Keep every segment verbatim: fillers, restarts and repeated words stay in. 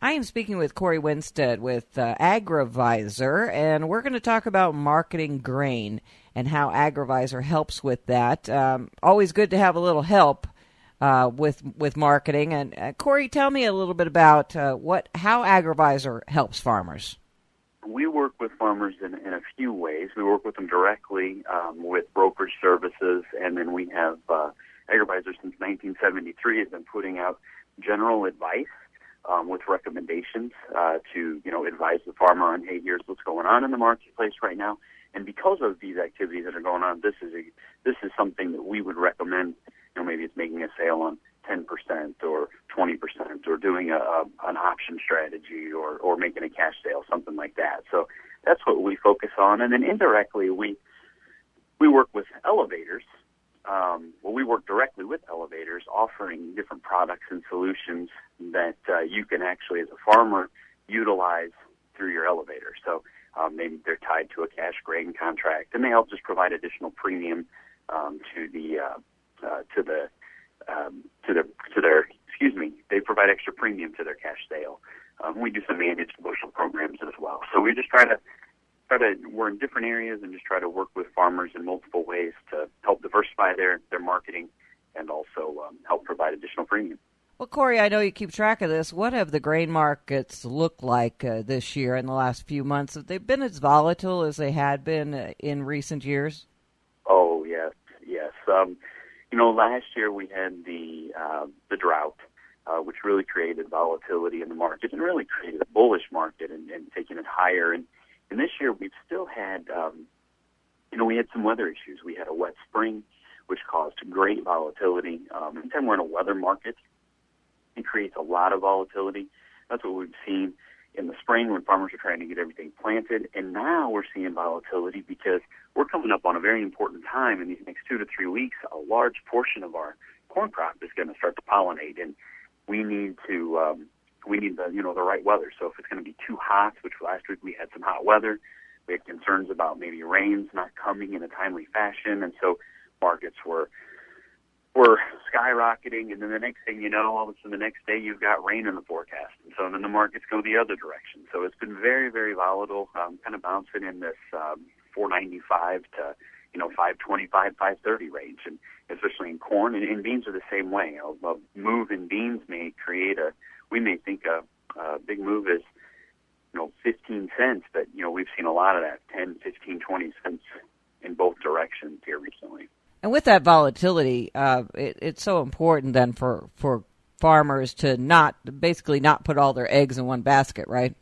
I am speaking with Corey Winstead with uh, AgriVisor, and we're going to talk about marketing grain and how AgriVisor helps with that. Um, always good to have a little help uh, with with marketing. And uh, Corey, tell me a little bit about uh, what how AgriVisor helps farmers. We work with farmers in, in a few ways. We work with them directly um, with brokerage services, and then we have uh, AgriVisor since nineteen seventy-three has been putting out general advice um, with recommendations uh, to you know advise the farmer on, hey, here's what's going on in the marketplace right now. And because of these activities that are going on, this is a, this is something that we would recommend. You know, maybe it's making a sale on ten percent or twenty percent or doing a, a an option strategy or, or making a cash sale, something like that. So that's what we focus on. And then indirectly, we we work with elevators. Um, well, we work directly with elevators, offering different products and solutions that uh, you can actually, as a farmer, utilize through your elevator. So um, they, they're tied to a cash grain contract, and they help just provide additional premium um, to the uh, uh, to the Um, to their, to their, excuse me, they provide extra premium to their cash sale. Um, we do some managed bushel programs as well. So we just try to, try to, we're in different areas and just try to work with farmers in multiple ways to help diversify their, their marketing and also um, help provide additional premium. Well, Corey, I know you keep track of this. What have the grain markets looked like uh, this year in the last few months? Have they been as volatile as they had been uh, in recent years? Oh, yes, yes. Um, You know, last year we had the uh, the drought, uh, which really created volatility in the market and really created a bullish market and, and taking it higher. And, and this year we've still had, um, you know, we had some weather issues. We had a wet spring, which caused great volatility. Um, anytime we're in a weather market, it creates a lot of volatility. That's what we've seen in the spring when farmers are trying to get everything planted. And now we're seeing volatility because we're coming up on a very important time in these next two to three weeks. A large portion of our corn crop is going to start to pollinate, and we need to um, we need the you know the right weather. So if it's going to be too hot, which last week we had some hot weather, we had concerns about maybe rains not coming in a timely fashion, and so markets were were skyrocketing. And then the next thing you know, all of a sudden the next day you've got rain in the forecast, and so then the markets go the other direction. So it's been very very volatile, um, kind of bouncing in this Um, four ninety-five to, you know, five twenty-five, five thirty range, and especially in corn and, and beans are the same way. A, a move in beans may create a, we may think a, a big move is, you know, fifteen cents, but, you know, we've seen a lot of that, ten, fifteen, twenty cents in both directions here recently. And with that volatility, uh, it, it's so important then for, for farmers to not, basically not put all their eggs in one basket, right?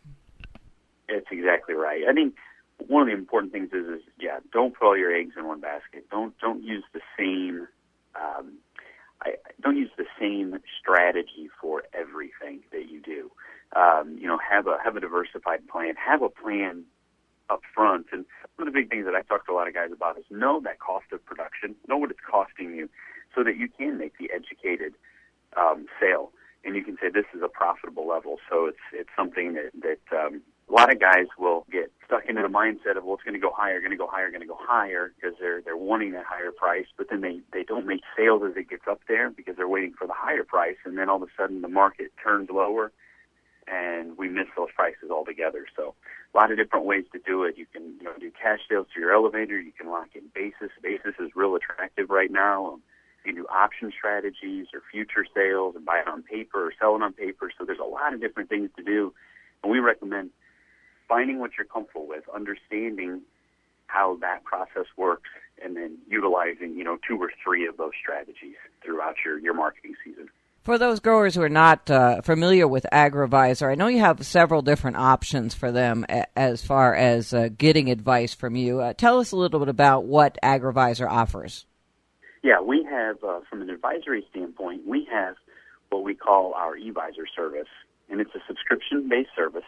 It's exactly right. I think one of the important things is, is yeah, don't put all your eggs in one basket. Don't don't use the same um, I, don't use the same strategy for everything that you do. Um, you know, have a have a diversified plan. Have a plan up front. And one of the big things that I talk to a lot of guys about is know that cost of production. Know what it's costing you, so that you can make the educated um, sale, and you can say this is a profitable level. So it's it's something that that um, a lot of guys will get stuck into the mindset of, well, it's going to go higher, going to go higher, going to go higher, because they're they're wanting that higher price, but then they, they don't make sales as it gets up there because they're waiting for the higher price, and then all of a sudden the market turns lower, and we miss those prices altogether. So a lot of different ways to do it. You can you know, do cash sales through your elevator. You can lock in basis. Basis is real attractive right now. Um, you can do option strategies or future sales and buy it on paper or sell it on paper. So there's a lot of different things to do, and we recommend finding what you're comfortable with, understanding how that process works, and then utilizing, you know, two or three of those strategies throughout your, your marketing season. For those growers who are not uh, familiar with AgriVisor, I know you have several different options for them a- as far as uh, getting advice from you. Uh, tell us a little bit about what AgriVisor offers. Yeah, we have, uh, from an advisory standpoint, we have what we call our eVisor service, and it's a subscription-based service.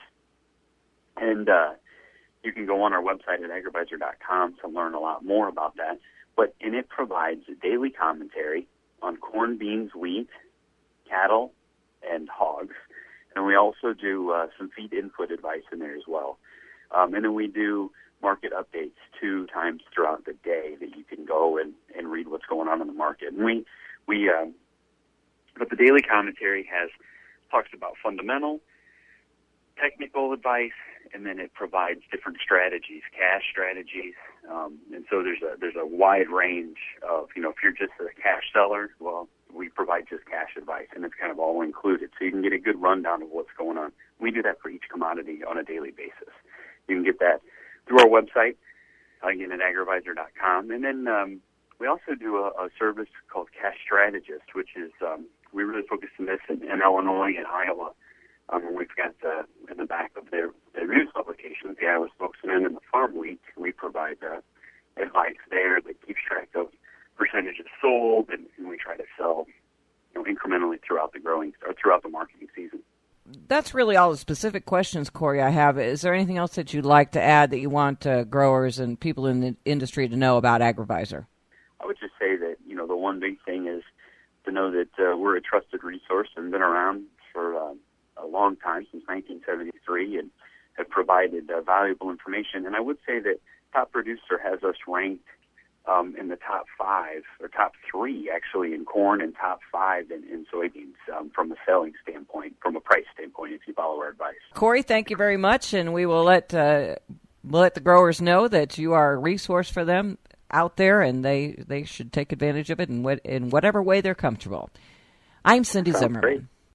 And uh, you can go on our website at agrivisor dot com to learn a lot more about that. But and it provides daily commentary on corn, beans, wheat, cattle, and hogs. And we also do uh, some feed input advice in there as well. Um, and then we do market updates two times throughout the day that you can go and, and read what's going on in the market. And we, we, um, but the daily commentary has talks about fundamental, technical advice, and then it provides different strategies, cash strategies. Um, and so there's a there's a wide range of, you know, if you're just a cash seller, well, we provide just cash advice, and it's kind of all included. So you can get a good rundown of what's going on. We do that for each commodity on a daily basis. You can get that through our website, again, at agrivisor dot com. And then um, we also do a, a service called Cash Strategist, which is, um, we really focus on this in, in Illinois and Iowa. Um, we've got uh, in the back of their, their news publications, the Iowa Spokesman and the Farm Week, we provide uh, advice there that keeps track of percentages sold, and, and we try to sell, you know, incrementally throughout the growing or throughout the marketing season. That's really all the specific questions, Corey, I have. Is there anything else that you'd like to add that you want uh, growers and people in the industry to know about AgriVisor? I would just say that, you know, the one big thing is to know that uh, we're a trusted resource and been around for uh, a long time, since nineteen seventy-three, and have provided uh, valuable information. And I would say that Top Producer has us ranked um, in the top five, or top three, actually, in corn, and top five in, in soybeans um, from a selling standpoint, from a price standpoint, if you follow our advice. Corey, thank you very much, and we will let uh, we'll let the growers know that you are a resource for them out there, and they, they should take advantage of it in, what, in whatever way they're comfortable. I'm Cindy Sounds Zimmerman. Great.